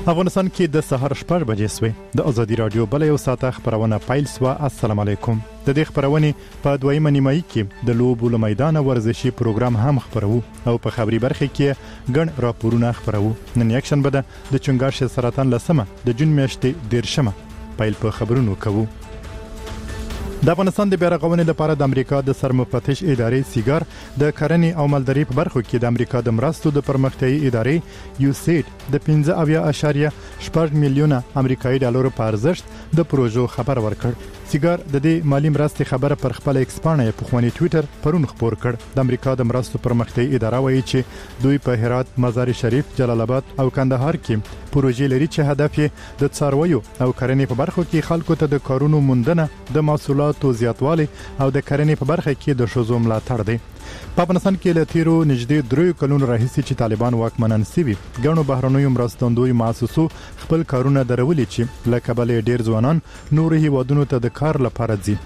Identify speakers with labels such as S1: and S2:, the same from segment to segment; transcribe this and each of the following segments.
S1: افغانستان کې د سحر 6 بجې سوې د ازادي رادیو بل یو ساعته خبرونه پایل سو. السلام علیکم. د دې خبرونه په دویمه نیمایي کې د لوبو له میدان ورزشي پروګرام هم خبرو او په خبري برخه کې ګڼ راپورونه خبرو. نن یک شنبه ده د چنګاښ سرطان لسمه د جون میاشتې 13 پایل په خبرونو کوو. د افغانستان د بیارغونې لپاره د امریکا د سرمفتش ادارې سیګار د کرنې او مالدارۍ په برخو کې د امریکا د مرستو د پرمختیايي ادارې USAID د 15.8 میلیونه امریکایي ډالر په ارزښت د پروژو خبر ورکړ. سیګار د دې مالی مرستې خبره پر خپل ایکس پاڼه په خواني ټوئیټر پرون خبر کړ. د امریکا د مرستو پرمختیايي اداره وایي چې دوی په هرات، مزار شریف، جلال آباد او کندهار کې پروژې لري چې هدف یې د څارویو او کرنې په برخو کې خلکو ته د کارونو موندنه، د محصولاتو زیاتوالی او د کرنې په برخه کې د ښځو ملاتړ دی. په افغانستان کې له تیرو نږدې 3 کلونو راهیسې چې طالبان واکمنان سوي، ګڼو بهرنیو مرستندوی مؤسسو خپل کارونه درولي چې له کبله ډیر ځوانان نور هیوادونو ته د کار لپاره ځي.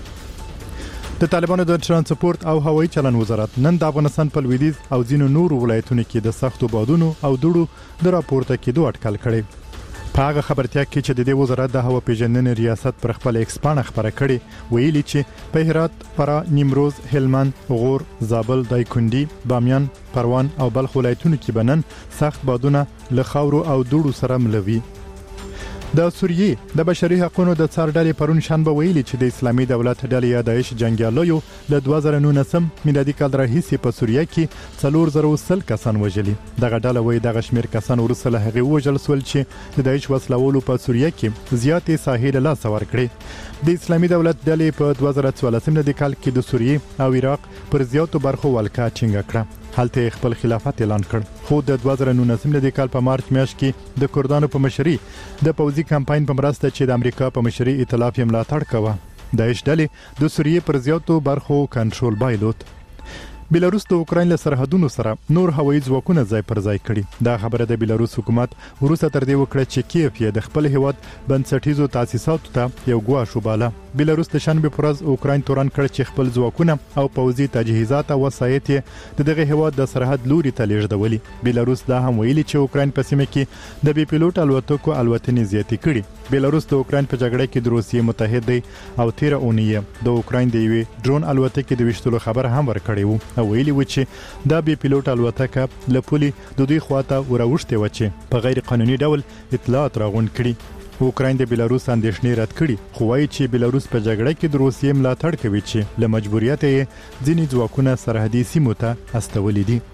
S1: د طالبانو د ترانسپورت او هوایي چلن وزارت نن د افغانستان په لویدیځ او ځینو نورو ولایتونو کې د سختو بادونو او دوړو د راپورته کېدو اټکل کړي. په هغه خبرتیا کې چې د دې وزارت د هوا پیژندنې ریاست پر خپل ایکس پاڼه خبره کړي، ویلي چې په هرات، فراه، نیمروز، هلمند، غور، زابل، دایکنډي، بامیان، پروان او بلخ ولایتونو کې بنن سخت بادونه له خاورو او دوړو سره ملوي. د سوریې د بشري حقوقو د څار ډلې پرون شنبه ویلي چې د اسلامي دولت ډلې یا داعش جنگیالیو له 2019 میلادي کال راهیسې په سوریه کې 410 کسان وژلي. دغه ډله وایي دغه شمیر کسان وروسته له هغې وژل شول چې د داعش وسلوالو په سوریه کې زیاتې ساحې له لاسه ورکړې. د اسلامي دولت ډلې په 2014 میلادي کال کې د سوریې او عراق پر زیاتو برخو ولکه ټینګه کړه. هلته خپل خلافت اعلان کړ. خو د 2019 میلادي کال په مارچ میاشت کې د کردانو په مشرۍ د پوځي کمپاین په مرسته چې د امریکا په مشرۍ ائتلاف یې ملاتړ کوه، داعش ډلې د سوریې پر زیاتو برخو کنټرول بایلود. بیلاروس د اوکراین له سرحدونو سره نور هوایي ځواکونه ځای پر ځای کړي. دا خبره د بیلاروس حکومت وروسته تر دې وکړه چې کیف یې د خپل هیواد بنسټیزو تاسیساتو ته یو ګواښ وباله. بیلاروس د شنبه پر ورځ اوکراین تورن کړ چې خپل ځواکونه او پوځي تجهیزات او وسایط د دغه هیواد د سرحد لوري ته لیږدولي. بیلاروس دا هم ویلي چې اوکراین په سیمه کې د بي پیلوټ الوتکو الوتنې زیاتې کړي. بیلاروس د اوکراین په جګړه کې د روسیې متحد دی او 13 اونۍ د اوکراین د یوې ډرون الوتکې د وشتلو خبر هم ورکړی وو او ویلي و چې دا بي پیلوټ الوتکه له پولي د دوی خواته وراوښتې و چې په غیر قانوني ډول اطلاعات راغونډ کړي. اوکراین د بیلاروس اندېښنې رد کړي، خو وايي چې بیلاروس په جګړه کې د روسیې ملاتړ کوي چې له مجبوریت یې ځینې ځواکونه سرحدي سیمو ته استولي دي.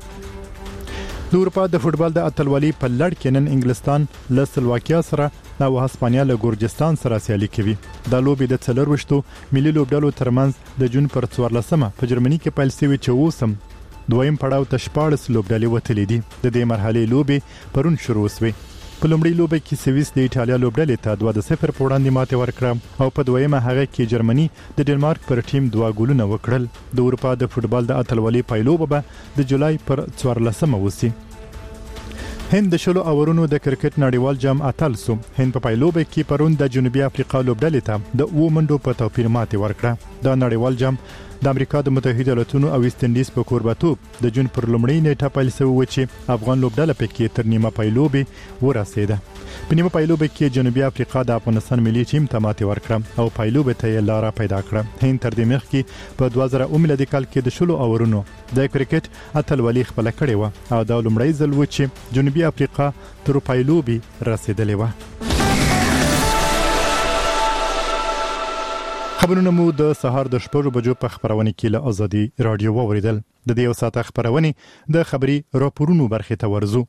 S1: د اروپا د فوتبال د اتلولي په لړ کې نن انګلستان له سلواکیا سره او هسپانیا له ګورجستان سره سیالي کوي. دا لوبي د 24 ملي لوبډلو ترمنځ د جون پر 14 په جرمني کې پیل شوی چې اوسم دویم پړاو ته 14 لوبډلې وتلې دي. د دې مرحلې لوبي پرون شروع شوې. په لومړۍ لوبه کې سویس د ایټالیا لوبډلې ته 2-0 په وړاندې ماتې ورکړه او په دویمه هغه کې جرمني د ډنمارک پر ټیم 2 ګولونه وکړل. د اروپا د فوتبال د اتلولي پایلوبه به د جولای پر 14 وسی. هند د شلو اورونو د کرکټ نړیوال جام اتل سو. هند په پایلوبه کې پرون د جنوبي افریقا لوبډلې ته د 2 منډو په توپیر ماتې ورکړه. دا نړیوال جام د امریکا د متحده ایالاتونو او ویسټ انډیز په کوربتوب د جون پر لومړۍ نیټه پیل شوی و چې افغان لوبډله پکې تر نیمه پایلوبه ورسېده. په نیمه پایلوبه کې جنوبي افریقا د افغانستان ملي ټیم ته ماتې ورکړه او پایلوبه ته یې لاره پیدا کړه. هند تر دې مخکې په 2000 میلادي کال کې د شلو اورونو د کرکټ اتلولي خپل کړې و او دا لومړی ځل و چې جنوبي افریقا تر پایلوبه رسیدلې و. خبرونه مو د سهار د 6 بجو په خبرونه کې له ازادي رادیو ووریدل. د دې وساته خبرونه د خبري راپورونو برخه ته ورزو.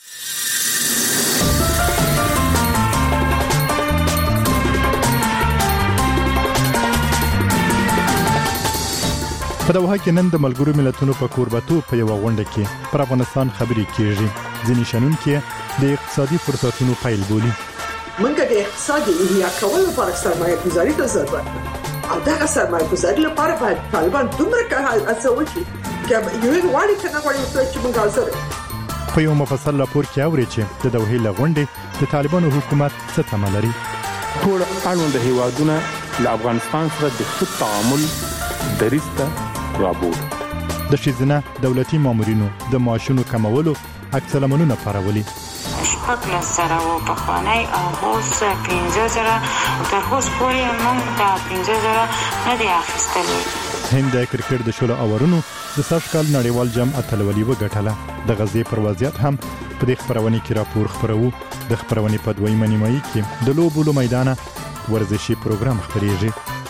S1: په دوحه کې نن د ملګرو ملتونو په کوربتو په یو غونډه کې پر افغانستان خبري کیږي. ځینې شنونکي د اقتصادي فرصتونو پیل بولي.
S2: منګه د اقتصادي احیا کولو لپاره سرمایه گذاري ته ضرورت ده او دا سرمایه گذاري لپاره باید طالبان دومره کار هڅه وکړي چې یو غواړي کنه غواړي چې موږ حاضر.
S1: په یو مفصل راپور کې اوري چې د دوحې لغونډې د طالبانو حکومت څه تمه لري.
S3: ټول اړوند هیوادونه له افغانستان سره د ښه تعامل دریځ ته رابول.
S1: د شیزنه دولتي مامورینو د معاشونو کمولو عکس العملونه پارولي.
S4: شپږ سره و پخوانی او اوس 15,000 تر اوسه پورې موږ دا 15,000 نه دی اخیستلی.
S1: هند د کرکټ د شلو اورونو د سږکال نړیوال جام اتلولي وګټله. د غزې پر وضعیت هم په دې خبرونه کې راپور خبرو. د خبرونې په دویمه نیمایي کې د لوبو له میدانه ورزشي پروګرام خبريږي.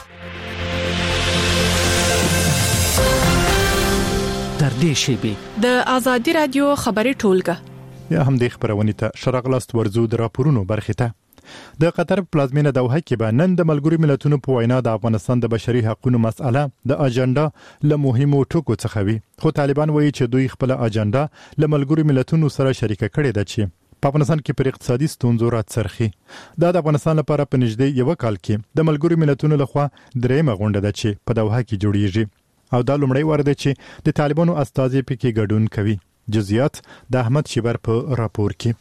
S5: در دې شیبه
S6: د آزادي رادیو خبري ټولګه
S1: یا هم د خبرونې ته شرغلاست ورزو د راپورونو برخه ته. د قطر پلازمینه دوحه کې به نن د ملګرو ملتونو په وینا د افغانستان د بشري حقوقو مسأله د اجنډا له مهمو ټکو څخه وي. خو طالبان وایي چې دوی خپل اجنډا له ملګرو ملتونو سره شریکه کړې ده چې په افغانستان کې پر اقتصادي ستونزو راڅرخي. دا د افغانستان لپاره په نږدې یو کال کې د ملګرو ملتونو لخوا درېمه غونډه ده چې په دوحه کې جوړیږي او دا لومړی وار ده چې د طالبانو استازي پکې ګډون کوي. جزئیات د احمد شیبر په راپور کې.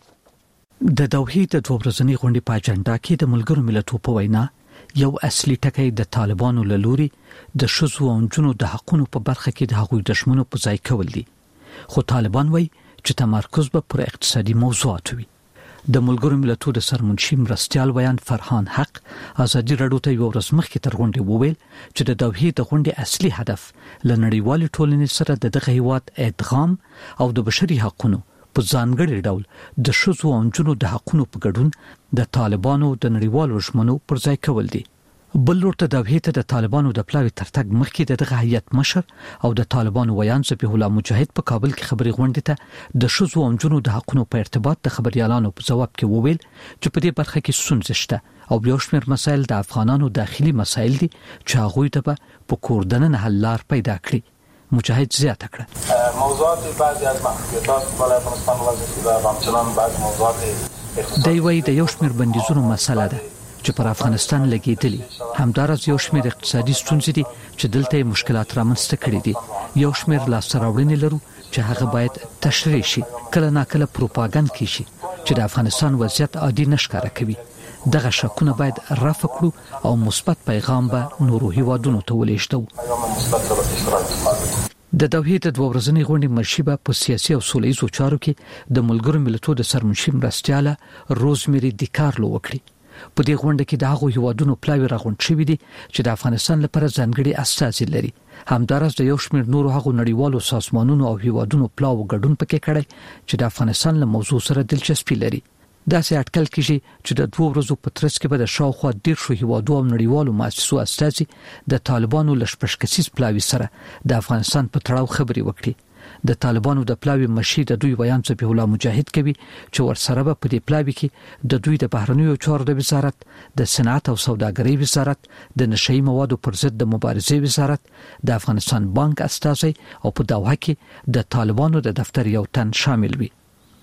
S5: د دوحې د 2 ورځنۍ غونډې په اجنډا کې د ملګرو ملتونو په وینا یو اصلي ټکی د طالبانو له لوري د شذو او جنو د حقوقو په برخه کې د هغوی دښمنو په ځای کول دي. خو طالبان وایي چې تمرکز به پر اقتصادي موضوعات وي. د ملګرو ملتونو د سرمنشي مرستيال ویان فرحان حق ازادي رادیو ته یو ورځ مخکې تر غونډې وویل چې د دوحې د غونډې اصلي هدف لنړیوال ټولنې سره د دغه هیواد ادغام او د بشري حقوقو په ځانګړي ډول د شذو او جنو د حقوقو په ګډون د طالبانو د نړیوالو ژمنو پر ځای کول دي. بل ورته دوحې ته د طالبانو د پلاوي ترتګ مخکې دغه هیئت مشر او د طالبانو ویان ذبیح الله مجاهد په کابل کې خبري غونډې ته د شذو او جنو د حقوقو په ارتباط د خبريالانو په جواب کې وویل چې په دې برخه کې ستونزې شته او یو شمېر مسایل د افغانانو داخلي مسایل دي چې هغه ته په کوردنن حل لار پیدا کړي. مجاهد زیاته کړه
S7: موضوعات بعضی از محدودیت‌ها بالای افغانستان وضع شده و همچنان بعض موضوعات
S5: دی وی د یو شمېر بندیزونو مسله ده چې پر افغانستان لګیدلې. همدارس یو شمېر اقتصادي ستونزې دي چې دلته مشکلات رامنځته کړي دي. یو شمېر لاسته لرو چې هغه باید تشریح شي. کله ناکله پروپاګاندا کیږي چې د افغانستان وضعیت عادي نشکاره کوي. دغه شکونه باید رفع کړو او مثبت پیغام به نورو هیوادونو ته ولېږدو. د دوحې د 2 ورځنۍ غونډې مرشبه په سیاسي او سولهییزو چارو کې د ملګرو ملتونو د سرمنشي مرستياله روزمری دیکارلو وکړي. په دې غونډه کې د هغو هیوادونو پلاوی راغونډ شوی دي چې د افغانستان لپاره ځانګړي استازي لري. همدارس د یو شمېر نورو هغو نړیوالو سازمانونو او هیوادونو پلاو ګډون پکې کړی چې د افغانستان له موضوع سره دلچسپي لري. دا سه اټکل کیږي چې د 2 ورځو په ترڅ کې به د شاوخوا 1.5 هیوادو او نړیوالو مؤسسو استازي د طالبانو لشپشکسیز پلاوی سره د افغانستان په تړاو خبري وکړي. د طالبانو د پلاوی مشي د دوی ویان ذبیح الله مجاهد کوي چې ورسره به په دې پلاوی کې د دوی د بهرنیو چارو د وزارت، د صنعت او سوداګرۍ وزارت، د نشئی موادو پر ضد د مبارزې وزارت، د افغانستان بانک استازي او په دوحه کې د طالبانو د دفتر یو تن شامل وي.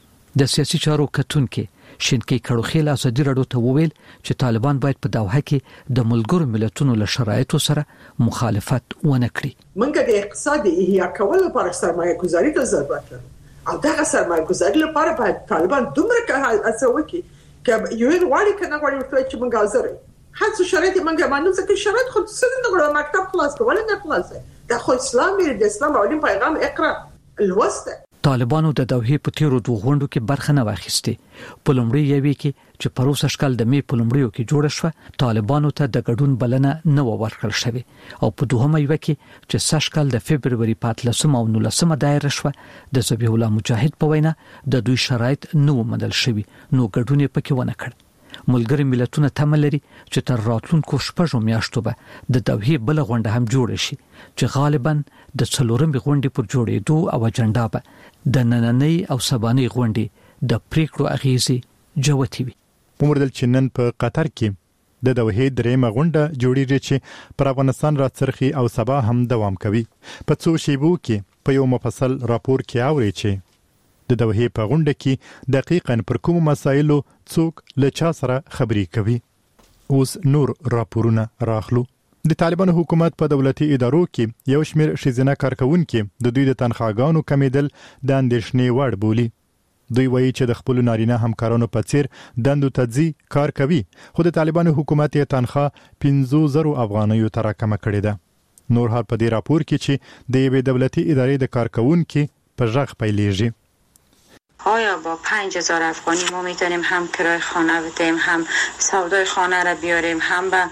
S5: د سیاسي چارو کتونکو شینکی کړوخیل ازادي رادیو ته وویل چې طالبان باید په دوحه کې د ملګرو ملتونو له شرایطو سره مخالفت ونه کړي.
S2: موږ د اقتصادي احیا کولو لپاره سرمایه گذاري ته ضرورت لرو او دغه سرمایه گذاري لپاره باید طالبان دومره هڅه وکړي چې یو غواړي کنه غواړي چې موږ حاضر یو. هڅه شرایط موږ باندې ځکه شرایط خو څه نه غواړي مکتب خلاص کول نه خلاص ده خو اسلامي د اسلام او پیغام اقرا الوسط.
S5: طالبانو د دوحې په تیرو 2 غونډو کې برخه نه واخیسته. په لومړی یوې کې چې پروسه شکل د می په لومړیو کې جوړ شو طالبانو ته د ګډون بلنه نه ورکړل شوې او په دوهمه یو کې چې سشکل د فبرवरी 15 او 19 دایره شو د ذبیح الله مجاهد په وینا د دوی شرایط نو مدل شوی نو ګډون یې پکې ونه کړ. ملګری ملتونه تمه لري چې تر راتلونکو شپږو میاشتو به د دوحې بل غونډه هم جوړ شي چې غالبا د څلورمې غونډې پر جوړېدو او اجنډا به د نننۍ او سبانۍ غونډې د پریکړو اغیزې جوتي وي.
S1: ومردل چې نن په قطر کې د دوحې درېمه غونډه جوړیږي چې پر افغانستان راڅرخي او سبا هم دوام کوي. په څو شیبو کې په یو مفصل راپور کې اوري چې د دوحې په غونډه کې دقیقاً پر کوم مسایلو څوک له چا سره خبري کوي. اوس نور راپورونه راخلو. د طالبانو حکومت په دولتي ادارو کې یو شمېر ښځینه کارکونکي د دوی د تنخواګانو کمیدل د اندېښنې وړ بولي. دوی وایي چې د خپل نارینه همکارانو په څیر دندو ته ځي کار کوي خو د طالبانو حکومت یې تنخواه 5,000 افغانیو ته راکمه کړې ده. نور حال په دې راپور کې چې د یوې دولتي ادارې د کارکونکي په ژغ پیلېږي.
S4: آیا با 5000 افغانی ما میتونیم هم کرای خانه بدیم، هم سودای خانه را بیاریم، هم به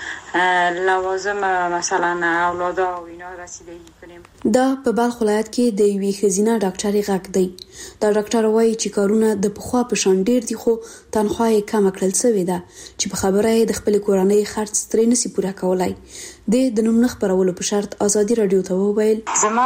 S4: لوازم مثلا اولادا و اینا رسیدگی کنیم؟
S8: دا په بلخ ولایت کې د یوې ښځینه ډاکټرې غږ دی. دا ډاکټر وایي چې کارونه د پخوا په شان ډیر دي، خو تنخواه یې کمه کړل شوې ده چې په خبره یې د خپل کورنۍ خرڅ ترې نشي پوره کولای. د نوم نه خبرولو په شرط ازادي رادیو ته وویل
S4: زما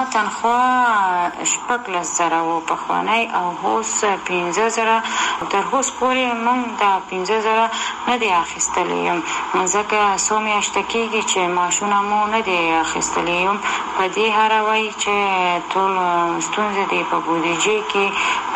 S4: تنخواه 15000 و په خوانی او هوس 15000 تر هوس پورې مونږ د 15000 نه دی اخیستلیم، ځکه څو میاشتې کېږي چې معاشونه مو نه دی اخیستلیم. په دې هر وایي چې ټول ستونزې دی په بودیجې کې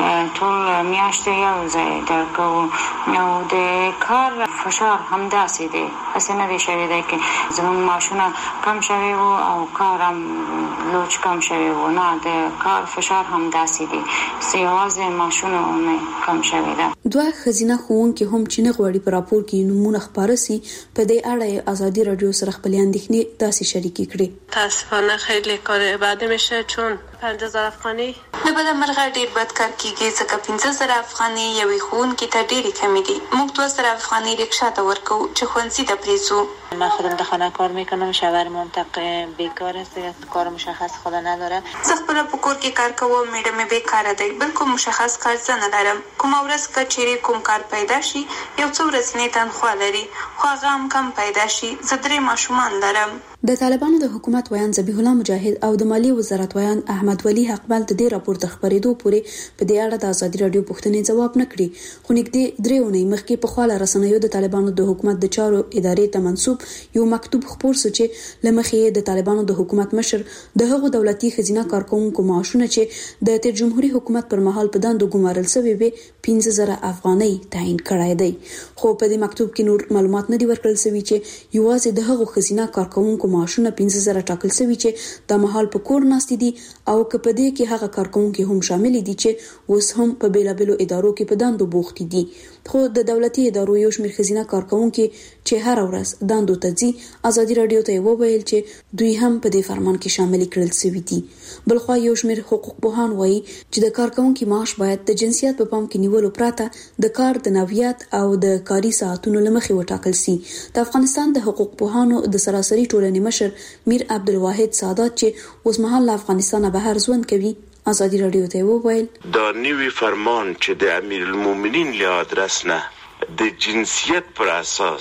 S4: ټول میاشتې یو ځای درکوو او د کار فشار همداسې دی، هسې نه دی شوی دی چې زموږ معاشونه کم شوی و او کار هم لوچ کم شوی و، نه د کار فشار همداسې دی، یوازې معاشونه کم شوی ده.
S8: دوه ښځینه ښوونکي هم چې نه غواړي په راپور کې نومونه خپاره سي، په دې اړه ازادي رادیو سره خپل اندېښنې داسې شریکې کړې.
S9: متاسفانه خیلی کار بعد میشه چون 5000 افغانی
S10: نه بده مرغه ډیر بد کار کیږي، ځکه 15000 افغانی یوې ښوونکي ته ډیرې کمې دي. موږ 2000 افغانی رکشا ته ورکو چې ښوونځي ته پریزو.
S4: من خودم در خانه کار میکنم، شوهر منطقه بیکار است، کار مشخص خود نداره.
S10: زه خپل په کور کې کار کوم، میډم مې بیکاره دی، بل کوم مشخص کار زه نه لرم. کومه ورځ کچېرې کوم کار پیدا شي یو څو ورځې تنخواه لري، خو هغه هم کم پیدا شي. زه 3 ماشومان لرم.
S8: د طالبانو د حکومت ویان ذبیح الله مجاهد او د مالیې وزارت ویان احمد ولی حقمل د دې راپور د خبرېدو پورې په دې اړه د ازادي رادیو پوښتنې ځواب نه کړي، خو نږدې 3 اونۍ مخکې په خواله رسنیو د طالبانو د حکومت د چارو ادارې ته منسوب یو مکتوب خپور شو چې لمخې د طالبانو د حکومت مشر د هغو دولتي خزینه کارکونکو معاشونه چې د تیر جمهوریت حکومت پر مهال په دندو ګمارل شوی وي 15000 افغانۍ تعیین کړای دی. خو په دې مکتوب کې نور معلومات نه دي ورکړل شوی چې یوازې د هغو خزینه کارکونکو معاشونه 15000 ټاکل شوی چې د مهال په کور ناست دي او که په دې کې هغه کارکونکو هم شامل دي چې اوس هم په بیلابلو ادارو کې په دندو بوخت دي. خو د دولتي ادارو یو شمېر خزینه کارکونکو چې هر ورځ دندو ته ځي ازادي رادیو ته وویل چې دوی هم په دې فرمان کې شامل کړل شوی دي. بلخو یو شمېر حقوق پوهان وایي چې د کارکونکو معاش باید د جنسیت په پام کې نیولو پرته د کار د نوعیت او د کاري ساعتونو لمخې وټاکل شي. د افغانستان د حقوق پوهانو د سراسري ټولنې مشر میر عبدالواحد سادات چې اوس مهال افغانستان بهر ژوند کوي ازادي رادیو ته وویل
S11: دا نوی فرمان چې د امیر المؤمنین له ادرس نه د جنسیت پر اساس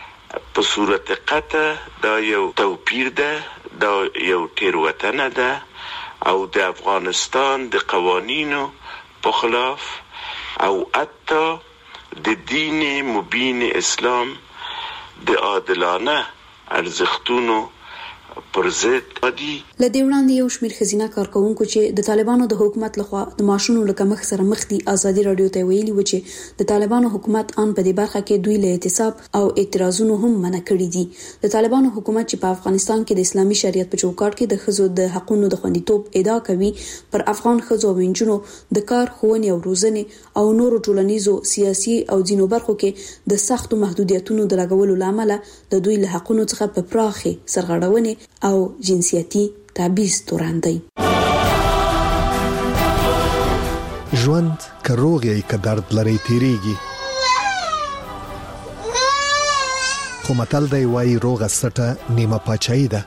S11: په صورت قطع دا یو توپیر ده، دا یو تیروتنه ده او د افغانستان د قوانینو په خلاف او حتی د دین مبین اسلام د عادلانه ارزښتونو پر ضد دي.
S8: لدې وړاندې یو شمېر خزینه کارکونکو چې د طالبانو د حکومت لخوا د معاشونو لکه مخ سره مخ دي ازادي رادیو ته ویلي و چې د طالبانو حکومت ان په دې برخه کې دوی له اعتصاب او اعتراضونو هم منع کړي دي. د طالبانو حکومت چې په افغانستان کې د اسلامي شریعت په چوکاټ کې د ښځو د حقوقو د خوندیتوب ادعا کوي، پر افغان ښځو او نجونو د کار ښوونې او روزنې او نورو ټولنیزو سیاسي او ځینو برخو کې د سختو محدودیتونو د لګولو لامل د دوی له حقوقو څخه په پراخه سرغړونې او جنسیتي تبعیض توراندي.
S12: ژوند که روغ یې که درد لري تیریږي، خو متل دی وایي روغه سټه نیمه پاچاهي ده.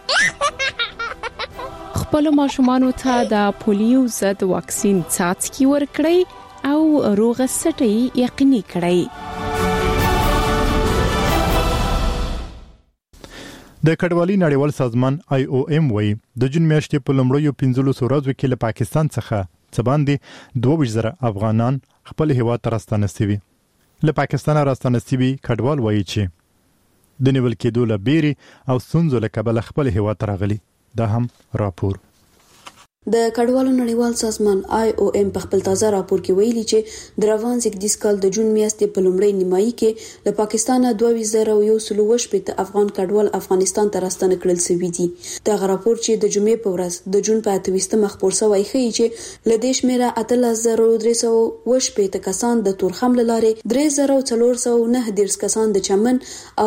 S6: خپل ماشومانو ته د پولیو ضد واکسین څاڅکي ورکړئ او روغه سټه یقیني کړئ.
S1: د کډوالۍ نړیوال سازمان IOM وایي د جون میاشتې په لومړیو 15 ورځو کې له پاکستان څخه څه باندې 22,000 افغانان خپل هیواد ته راستانه شوي. له پاکستان راستانه شوي کډوال وایي چې د نیول کېدو له بیرې او ستونزو له کبله خپل هیواد ته راغلي. دا هم راپور.
S8: د کډوالو نړیوال سازمان IOM په خپل تازه راپور کې ویلي چې د روان زیږدیز کال د جون میاشتې په لومړۍ نیمایي کې له پاکستانه 21,128 افغان کډوال افغانستان ته راستانه کړل شوي دي. دا راپور چې د جمعې په ورځ د جون په 28 خپور شوی ښیي چې له دې شمیره 8,328 کسان د تورخم لارې، 3,409 کسان د چمن او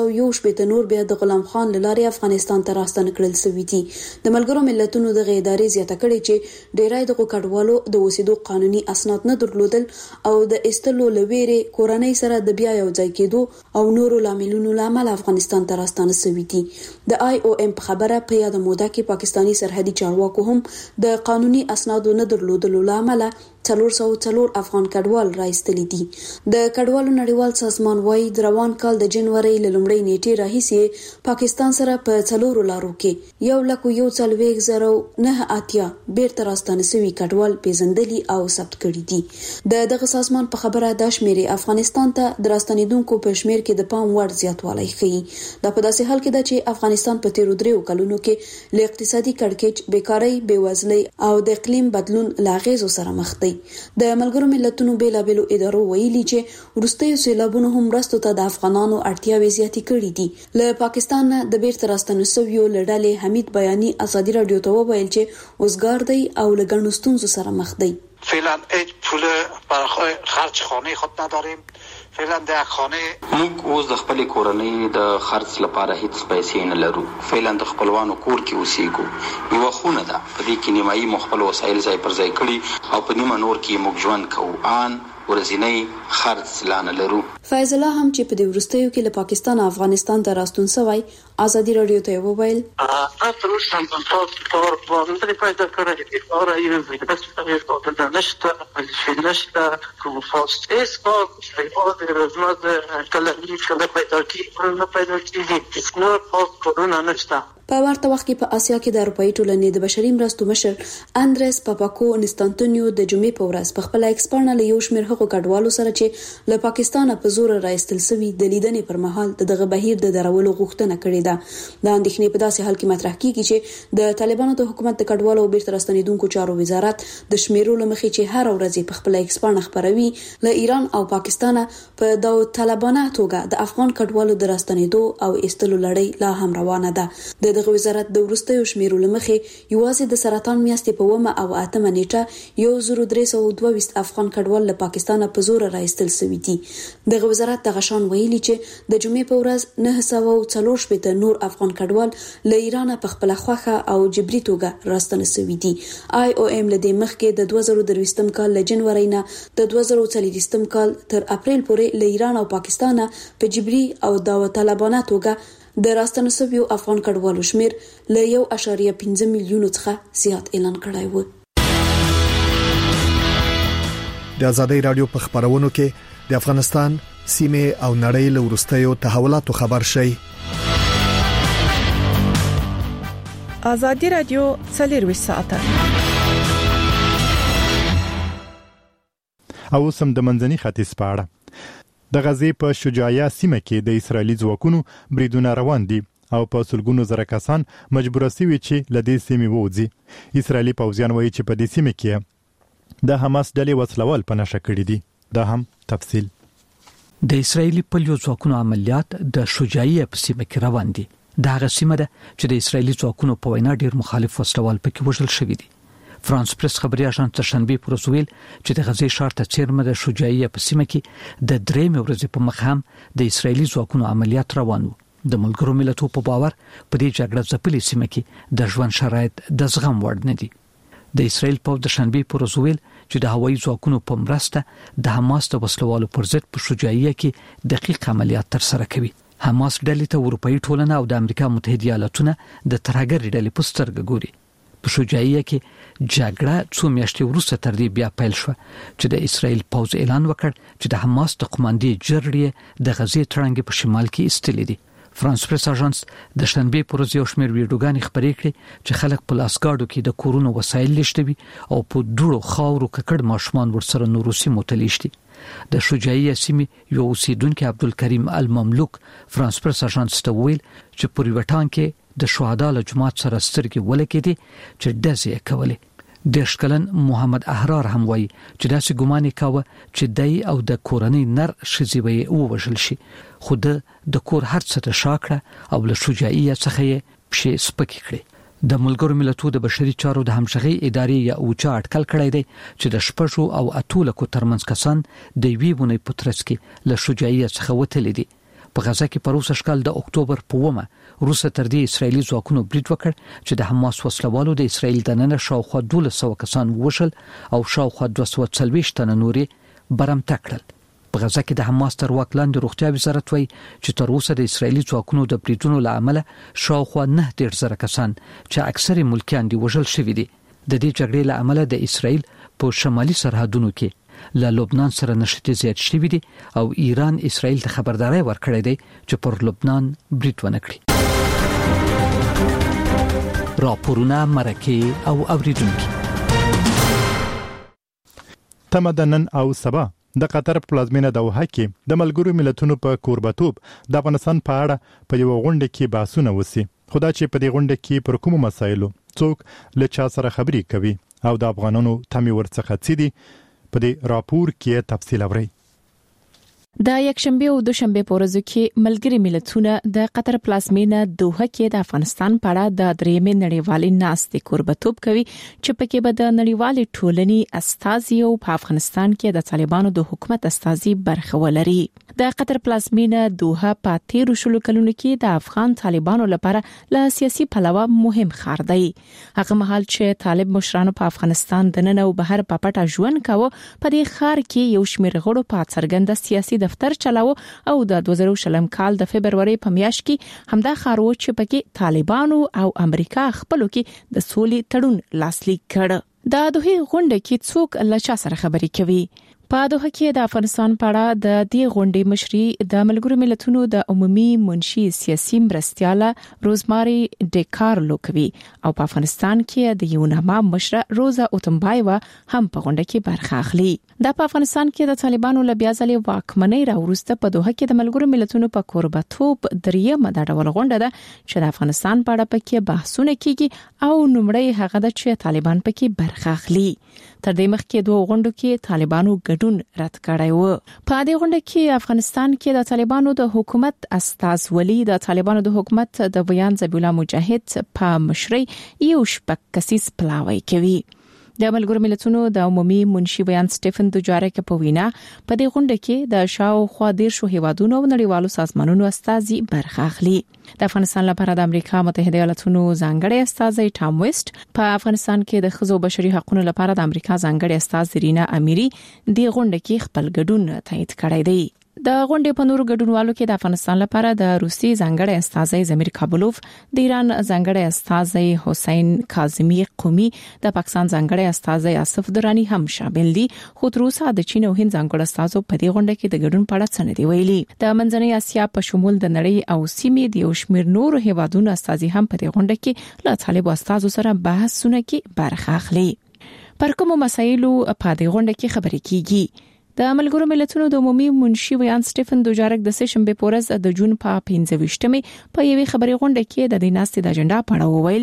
S8: 311 نور بیا د غلام خان لارې افغانستان ته راستانه کړل شوي دي. د ملګرو ملتونو د ادارې زیاته کړې چې ډیرای دغه کډوالو د اوسېدو قانوني اسناد نه درلودل او د استلو لويري کورنۍ سره د بیا یو ځای کېدو او نورو لاملونو لامل افغانستان ته راستانه شوی دي. د IOM په خبره په یاد موده کې پاکستانی سرحدي چارواکو هم د قانوني اسنادو نه درلودلو لامل 404 افغان کډوال راایستلي دي. د کډوالو نړیوال سازمان وايي د روان کال د جنوري له لومړۍ نیټې راهیسې پاکستان سره په 4 لارو کې 1,109 بیرته راستانه شوي کډوال پیژندلي او ثبت کړي دي. دغه سازمان په خبره د شمیرې افغانستان ته د راستنیدونکو په شمیر کې د پام وړ زیاتوالی ښيي. دا په داسې حال کې ده چې افغانستان په 13 کلونو کې له اقتصادي کړکېچ، بیکارۍ، بیوزلۍ او د اقلیم بدلون لاغېزو سره مخ دی. د ملګرو ملتونو بیلابېلو ادارو ویلي چې وروستیو سیلابونو هم مرستو ته د افغانانو اړتیاوې زیاتې کړې دي. له پاکستان نه د بیرته راستنو شویو لړلې حمید بیاني ازادي رادیو ته وویل چې اوسګار دی او له ګڼو ستونزو سره مخ دی.
S13: فعلا هیڅ پول برای خرج خانه خود نداریم. فعلا د خانه
S14: موږ اوس د خپل کورنۍ د خرج لپاره هیڅ پیسې نه لرو. فعلا د خپلوانو کور کې اوسېګو. یو خونه ده په دې کې نیمایي مخبل وسایل ځای پر ځای کړي او په نیمه نور کې موږ ژوند کوو. ان ورځنی خرج لانه لرو.
S8: فیض الله هم چې په دې وروستیو کې له پاکستان افغانستان ته راستون شوی ازادي رادیو ته وویل
S13: تاسو هم تاسو کار باندې پیدا کړی دی. اورا یې بس په دې نشته کوم فاست اس او د رزمات کله پیدا کیږي نو فاست کرونا نشته.
S8: په ورته وخت کې په آسیا کې د اروپאי ټولنې د بشري مرستو مشر اندرس پاپاکو انستانتونیو د جمعې په ورځ په خپل ایکسپرنل یو شمېر هغو کډوالو سره چې له پاکستانه په زور راایستل شوي د لیدنې پر مهال دغه بهیر د درولو غوښتنه کړې ده. د اندېښنې په داسې حال کې مطرح کیږي چې د طالبانو د حکومت د کډوالو بیرته راستنیدونکو چارو وزارت د شمیرو لمخې چې هر ورځ په خپل ایکسپرن خبروي له ایران او پاکستان په داوطلبانه توګه د افغان کډوالو د راستنیدو او استلو لړۍ لا هم روانه ده. دغه وزارت د وروستیو شمیرو لمخې یوازې د سرطان میاشتې په 1 او 8 نیټه 1322 افغان کډوال له پاکستانه په زور راایستل شوي دي. دغه وزارت د غشان ویلي چې د جمعې په ورځ 940 نور افغان کډوال له ایران په خپل خوخه او جبري توګه راستنه شوي دي. IOM له دې مخکې د 2023 کال له جنوري نه د 2024 کال تر اپریل پورې له ایران او پاکستان په جبري او داوطلبانه توګه د راستنه شویو افغان کډوالو شمیر له 1.5 میلیون څخه زیات اعلان کړی و.
S12: د آزادۍ رادیو په خبرونو کې د افغانستان سیمه او نړۍ له وروستیو تحولاتو خبر شي.
S15: آزادۍ رادیو 24 ساعته
S1: او سم د منځني ختیځ په اړه د غزې په شجاعیه سیمه کې د اسرایلی ځواکونو بریدونه روان دي او په سلګونو زره کسان مجبور شوي چې له دې سیمې ووځي. اسرایلی پوځیان وایي چې په دې سیمه کې د حماس ډلې وسلوال په نشه کړي دي. دا هم تفصیل.
S5: د اسرایلی پولیسو ځواکونو عملیات د شجاعیه په سیمه کې روان دي. دا هغه سیمه ده چې د اسرایلی ځواکونو په وینا ډیر مخالف وسلوال پکې وژل شوي دي. فرانس پریس خبري اژانس تشنبه پر ویل چې د غزې ښار ته چیرمه د شجاعیه په سیمه کې د درې ورځې په مخ هم د اسرایلی ځواکونو عملیات روان وو. د ملګرو ملتونو په باور په دې جګړه ځپلې سیمه کې د ژوند شرایط د زغم وړ نه دي. د اسرایل په د شنبه پر ویل چې د هوایي ځواکونو په مرسته د حماس د وسلوالو پر ضد په شجاعیه کې دقیق عملیات تر سره کوي. حماس ډلې ته اروپאי ټولنه او د امریکا متحده ایالاتونه د ترهګر ډلې په سترګه ګوري. په شجاعیه کې جګړه څو میاشتې وروسته تر دې بیا پیل شو چې د اسرایل پوځ اعلان وکړ چې د حماس د قوماندې جرړې د غزې تړنګ په شمال کې استلې دي. فرانس پریس اژانس د شنبه پر ورځ یو شمېر ویډیوګانې خبرې کړې چې خلک په لاسګاډو کې د کورونو وسایل لشتوي او په دوړو خاورو ککړ ماشومان ورسره نوروسي متلیشتي. د شجاعیه سیمې یو اوسیدونکو عبدالکریم المملوک فرانس پریس اژانس ته ویل چې په ریوټان کې د شهدا له جماعت سره سترګې ولکېدي چې داسې کولې. د شکلن محمد احرار هم وایي چې داسې ګمان کاوه چې دای او د کورنۍ نر شزیوي ووژل شي، خو د کور هر څه ته شاکړه او له شجاعیه څخه یې پښې سپکې کړې. د ملګرو ملتونو د بشري چارو د همغږي ادارې یا اوچا اټکل کړی دی چې د 6 او 8 لکو ترمنځ کسان د ویبونې پترس کې له شجاعیه څخه وتلې دي. په غزا کې په روسي شکل د اکتوبر په 1 روسه تر دې اسرایلی ځواکونو برید وکړ چې د حماس وسلوالو د اسرایل د نن شاوخوا 1200 کسان وشل او شاوخوا 240 تنه نورې برمته کړل. په غزا کې د حماس تر واک لاندې روغتیا وزارت وایي چې تر اوسه د اسرایلی ځواکونو د بریدونو له امله شاوخوا 9,000 کسان چې اکثره ملکیان دي وژل شوي دي. د دې جګړې له امله د اسرایل په شمالي سرحدونو کې له لبنان سره نښتې زیات شوي دي او ایران اسرایل ته خبرداري ورکړې ده چې پر لبنان برید ونه کړي. راپورونه مرکه او اوریدونکو
S1: تمدنن او سبا د قطر پلازمینه دوحه کې د ملګرو ملتونو په کوربتوب د افغانستان په اړه په یو غونډه کې بحثونه وسی. خدا چې په دې غونډه کې پر کوم مسایلو څوک له چا سره خبري کوي او د افغانانو تمي ورڅخه څه دي په دې راپور کې تفصیل اوري.
S6: د یکشنبه او دوشنبه په ورځو کې ملګري ملتونه د قطر پلازمینه دوحه کې د افغانستان په اړه د درېمې نړیوالې ناستې کوربتوب کوي چې پکې به د نړیوالې ټولنې استازي او په افغانستان کې د طالبانو د حکومت استازي برخه ولري. د قطر پلازمینه دوحه په 13 شلو کلونو کې د افغان طالبانو لپاره له سیاسي پلوه مهم ښار دی. هغه مهال چې طالب مشرانو په افغانستان د نن او بهر په پټه ژوند کاوه، په دې ښار کې یو شمېر غړو په څرګنده سیاسي دفتر چلاو او د 2020 کال د فبرवरी په میاشت کې همدا ښار و چې پکې طالبانو او امریکا خپلو کې د سولې تړون لاسلیک کړ. د دوه غونډه کې څوک له چا سره خبري کوي؟ په دوحه کې د افغانستان په اړه د دې غونډې مشري د ملګرو ملتونو د عمومي منشي سیاسي مرستياله روزماري ډیکارلو کوي او په افغانستان کې د یوناما مشره روزا اوتمبایوا هم په غونډه کې برخه اخلي. د په افغانستان کې د طالبانو له بیا ځلې واکمنۍ راوروسته په دوحه کې د ملګرو ملتونو په کوربتوب دریمه د ډول غونډه ده چې د افغانستان په اړه پکې بحثونه کیږي او نومړی هغه د چې طالبان پکې برخه اخلي. تر دې مخکې دوه غونډو کې طالبانو ګډون رد کړی و. په دې غونډه کې افغانستان کې د طالبانو د حکومت استازولي د طالبانو د حکومت د بیان ذبیح الله مجاهد په مشرۍ یو شپږ کسیز پلاوی کوي. د ملګرو ملتونو د عمومي منشي بیان سټيفن دوجارک په وینا په دې غونډه کې د شاوخوا 10 هیوادونو او نړیوالو سازمانونو استازي برخه اخلي. د افغانستان لپاره د امریکا متحده ایالاتونو ځانګړي استازي ټام ویسټ، په افغانستان کې د ښځو بشري حقوقو لپاره د امریکا ځانګړي استاز رینا اميري د غونډه کې خپل ګډون تایید کړی دی. د غونډې په نورو ګډونوالو کې د افغانستان لپاره د روسي ځانګړي استازي زمیر کابلوف، د ایران ځانګړي استازي حسین کاظمی قومي، د پاکستان ځانګړي استازي آصف درانی هم شامل دي. خو تر اوسه د چین او هند ځانګړي استازو په دې غونډه کې د ګډون په اړه څه نه دی ویلي. د منځنۍ اسیا په شمول د نړۍ او سیمې د یو شمېر نورو هیوادونو استازي هم په دې غونډه کې له طالب استازو سره بحثونه کې برخه اخلي. پر کوم مسایلو په دې غونډه کې خبرې کیږي؟ د ملګرو ملتونو د عمومي منشي بیان سټيفن دوجارک د سشنبه په ورځ د جون په 15مې په یوې خبري غونډه کې د دې ناستې د اجنډا په اړه وویل.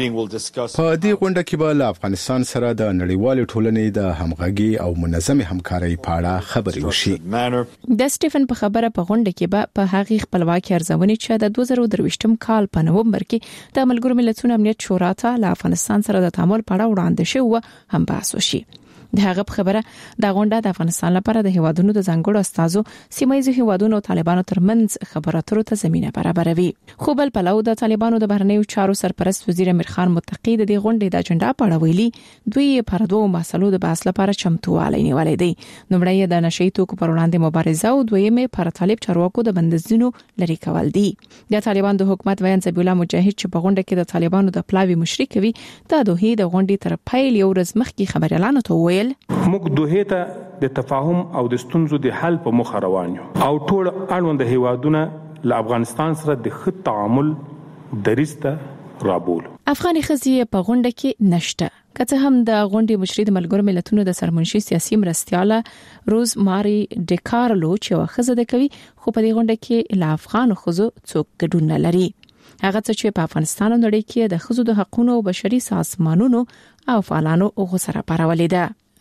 S16: په دې غونډه کې به له افغانستان سره د نړیوال ټولنې د همغږي او منظمه همکارۍ په اړه خبرې وشي.
S6: د سټيفن په خبره په غونډه کې به په هغه خپلواکي ارزونې چې د 2023 کال په نومبر کې د ملګرو ملتونو امنیت شورا ته له افغانستان سره د تعامل په اړه وړاندې شوی هم بحث وشي. د هغه خبره د غونډه د افغانستان لپاره د هیوادونو د ځانګړو استازو سیمایي هیوادونو او طالبانو ترمنځ خبرو اترو ته زمينه برابروي. خو بل پلو د طالبانو د بهرنیو چارو سرپرست وزیر امیر خان متقی د دې غونډې د اجنډا په اړه ویلي دوی پر دوه مسلو د بحث لپاره چمتووالی نیولې دي. نومړی د نشئی توکو پر وړاندې مبارزه او دویمه پر طالب چارواکو د بندیزونو لري کول دي. د طالبان د حکومت بیان ذبیح الله مجاهد چې په غونډه کې د طالبانو د پلاوی مشري کوي د دوه د غونډې تر پیل یو ورځ مخکې خبر اعلان وکړ.
S3: موږ دوه ته د تفاهم او د ستونزو د حل په مخ روان یو او ټول اړوند هیوادونه له افغانستان سره د ښه تعامل دریسته رابول.
S6: افغاني ښځې په غونډه کې نشته. کته هم د غونډې مشري د ملګرو ملتونو د سرمنشي سیاسي مرستياله روزماري ډیکارلو چې ښځه د کوي، خو په دې غونډه کې له افغان ښځو څوک ګډون نه لري. هغه چې په افغانستان نړۍ کې د ښځو د حقوقو او بشري سازمانونو او فعالانو غوسره پارولې ده.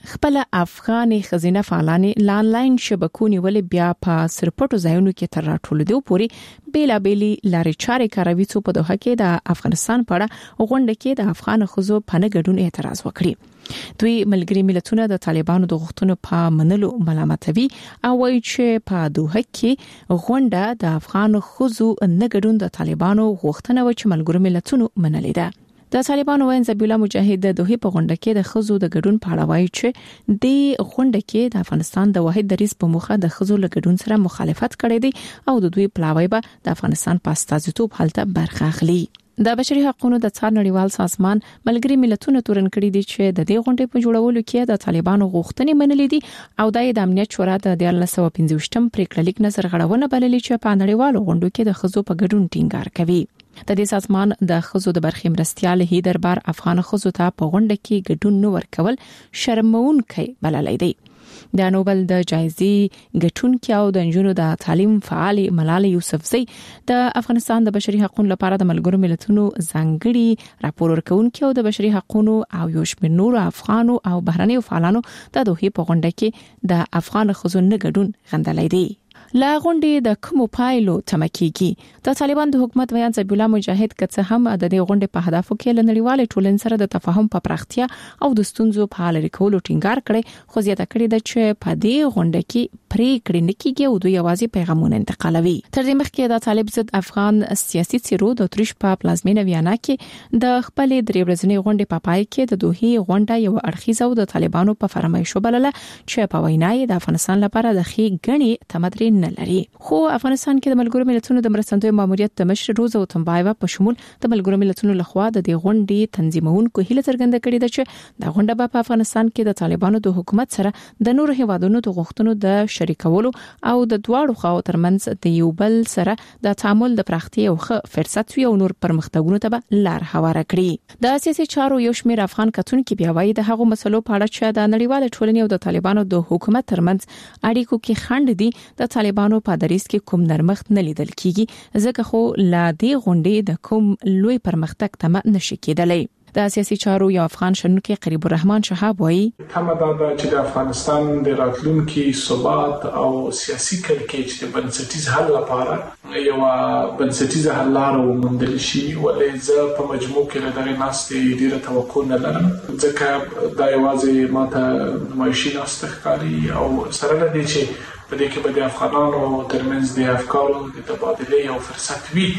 S6: خپل افغان خزینه فعالان لانلاین شبکو نیولې بیا په سرپټو ځایونو کې تر راټولېدو پورې بیلابېلي لارې چارې کاروي څو په دوحه کې د افغانستان په اړه غونډه کې د افغان ښځو په نه ګډون اعتراض وکړي. دوی ملګری ملتونه د طالبانو د غوښتنو په منلو ملامتوي او وایي چې په دوحه کې غونډه د افغان ښځو نه ګډون د طالبانو غوښتنه و چې ملګری ملتونو منلې ده. د طالبانو وین ذبیح الله مجاهد د دوحه په غونډه کې د ښځو د ګډون په اړه وایي چې د غونډه کې د افغانستان د واحد دریځ په مخه د ښځو له ګډون سره مخالفت کړی دی او د دوی پلاوی به د افغانستان په استازیتوب حالت برخه اخلي. د بشري حقوقو د څار نړیوال سازمان ملګری ملتونو تورن کړی دي چې د دې غونډې په جوړولو کې د طالبانو غوښتنې منلې دي او د امنیت شورا د 1915 پریکړه لیک نظر غړونه بللې چې په نړیوالو غونډو کې د ښځو په ګډون ټینګار کوي. د دې سازمان د ښځو د برخې مرستيال هي دربار افغان ښځو ته په غونډه کې ګډون نه ورکول شرمونکي بللای دی. د نوبل د جایزې ګټونکي او د نجونو د تعلیم فعال ملال یوسفزئی د افغانستان د بشري حقوقو لپاره د ملګرو ملتونو ځانګړي راپور ورکونکي او د بشري حقوقو او یو شمېر نور افغانو او بهرنیو فعالانو د دوحه په غونډه کې د افغان ښځو نه ګډون غندلای دی. لا غونډې د کومو پایلو تمکیږي. د طالبان د حکومت ویان ذبیح الله مجاهد کڅ هم د دې غونډې په هدفو کې لنړیواله ټولنې سره د تفاهم په پراختیا او د ستونزو په حل کولو ټینګار کړي خو زیاته کړي د چې په دې غونډه کې پریکړې نه کیږي او دوی یوازې پیغامونه انتقالوي. تر دې مخکې د طالب ضد افغان سیاسي څیرو د اتریش په پلازمینه ویانا کې د خپل درې ورځنۍ غونډې په پای کې د دوحه غونډه یو اړخیزه او د طالبانو په فرمایشو بلله چې په وینای د افغانستان لپاره د خې غني تمدري نه لري. خو افغانستان کې د ملګرو ملتونو د مرستندوی ماموریت د مشر روزا وتمبایوا په شمول د ملګرو ملتونو لخوا د دې غونډې تنظیمونکو هیله څرګنده کړې ده چې د غونډه په افغانستان کې د طالبانو د حکومت سره د نورو هیوادونو د غوښتنو د شریکولو او د دواړو خواو ترمنځ د یو بل سره د تعامل د پراختیا او فرصت وي او نور پرمختګونو ته لار هواره کړي. د سیاسي چارو یو شمېر افغان کتونکو بیا وایي د هغو مسلو په اړه چې د نړیوال ټولنې او د طالبانو د حکومت ترمنځ اړیکو کې خنډ دي د طالبانو په دریځ کې کوم نرمښت نه لیدل کیږي ځکه خو لا دې غونډې د کوم لوی پرمختګ تمه نشي کېدلی. د سیاسي چارو یو افغان شنونکي قریب الرحمن شهاب وایي
S17: تمه دا چې د افغانستان د راتلونکي ثبات او سیاسي کړکېچ د بنسټیز حل لپاره یو بنسټیز حل لار وموندل شي ولې زه په مجموع کې له دغه ناستې ډیره توقع نه لرم ځکه دا یوازې ماته نمایشي ناسته ښکاري او سره له دې چې په دې کې به د افغانانو ترمنځ د افکارو د تبادله یو فرصت وي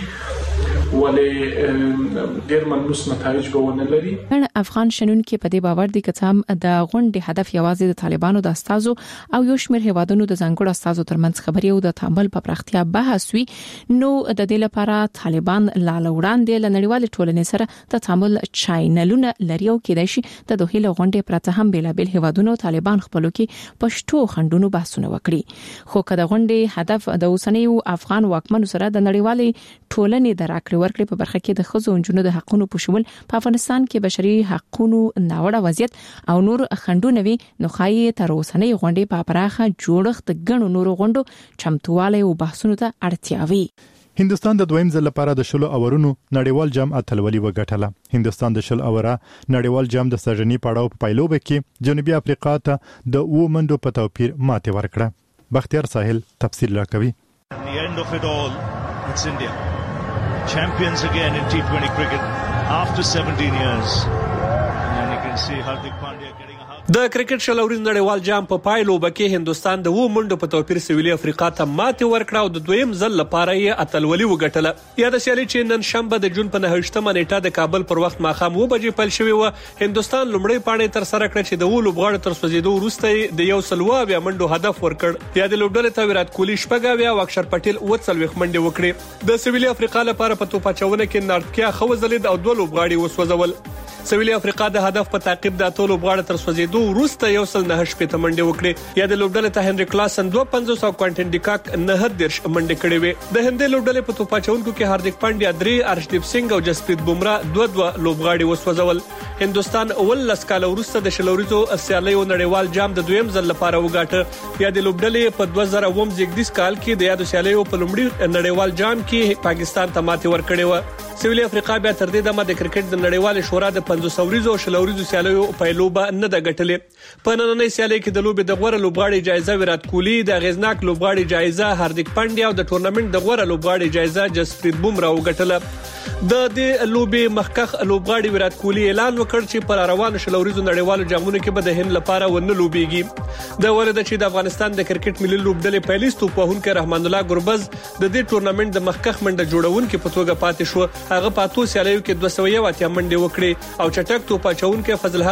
S17: ولې ډېر ملموس نتایج به ونه لري.
S6: افغان شنونکي په دې باور دي چې هم د غونډې هدف یوازې د طالبانو د استازو او یو شمېر هیوادونو د ځانګړو استازو ترمنځ خبري او د تعامل په پراختیا بحث وي نو د دې لپاره طالبان لاله وړاندې لنړیوال ټولنې سره د تعامل چینلونه لري او کېدای شي د دوه له غونډې پرته هم بیلابل هیوادونو طالبان خپلو کې پښتو خندونو بحثونه وکړي. خو کله غونډې هدف د اوسنیو افغان واکمنو سره د نړیوالې ټولنې د راکړې ورکړې په برخه کې د ښځو او نجونو د حقوقو په شمول په افغانستان کې بشري حقوقو ناوړه وضعیت او نور خندونه وي نو خایي تر اوسنۍ غونډې په پراخه جوړښت غنو نور غونډو چمتواله او بحثونو ته اړتیا وي.
S1: هندستان د دویم ځل لپاره د شلو اورونو نړیوال جام اتلولي وګټله. هندستان د شل اوره نړیوال جام د سرجنی پړاو په پایلوبه کې جنوبي افریقا ته د 2 منډو په توپیر ماته ورکړه. بختیار ساحل تفصیل راکوي.
S18: The end of it all, it's India. Champions again in T20 cricket after 17 years. And you can see Hardik Pandya getting a hug.
S19: د کرکټ شلوري نړیوال جام په پایلوبه کې هندستان د 2 منډو په توپیر سویلي افریقا ته ماته ورکړه او د دویم ځل لپاره یې اتلولي وګټله. یا د سیالي چې نن شنبه د جون په 9مه نیټه د کابل پر وخت ماخام 2 بجې پیل شوی و هندستان لومړی پاڼې تر سره کړ چې د ولو بغاړه تر سوځیدو وروسته د یو سلوابیا منډو هدف ورکړ. یا د لوبډلې ته ویرات کوهلی شپږاویا او اکشر پټیل 40 منډې وکړې. د سویلي افریقا لپاره په توپاچونه کې نارتکیا خوځلید او 2 لوبغاړي وسوځول. سویلي افریقا د هدف په تعقیب د ټولو بغاړه تر سوځیدو وروسته یو سل 9 شپته منډې وکړې. یا د لوبډلې ته هنري کلاسن 250 او کوانټین ډیکاک 9 منډې کړې وې. د هندې لوبډلې په توپاچونکو کې هاردیک پانډیا 3 ارشدیپ سنگ او جسپریت بومرا 2 لوبغاړي وسوځول. هندستان اول لسکاله وروسته د شلوریزو سیالیو نړیوال جام د دویم ځل لپاره وګاټه. یا د لوبډلې په 2009 زیږدیز کال کې د یادو سیالیو په لومړي نړیوال جام کې پاکستان ته ماته ورکړې و. سویلي افریقا بیا تر دې دمه د کرکټ د نړیوال شورا د 500 ورځو او شلوريزو سیالیو پایلوبه نه د غټلې په نننۍ سیالي کې د لوبې د غوړه لوبغاړي جایزه ویرات کوهلی د غیزناک لوبغاړي جایزه هاردیک پانډیا او د ټورنمنت د غوړه لوبغاړي جایزه جسپریت بومرا وګټله د دې لوبې مخکخ لوبغاړي ویرات کوهلی اعلان وکړ چې پر روانو شلوريزو نړیوالو جامونو کې به د هند لپاره ونه لوبيږي د ولید چې د افغانستان د کرکټ ملي لوبډلې پایلیستو په هون کې رحمان الله ګربز د دې ټورنمنت د مخکخ منډه جوړونکو په توګه پاتې شو. هغه په 2 سیالیو کې 201 منډې وکړې او چټک توپ اچونکو فضل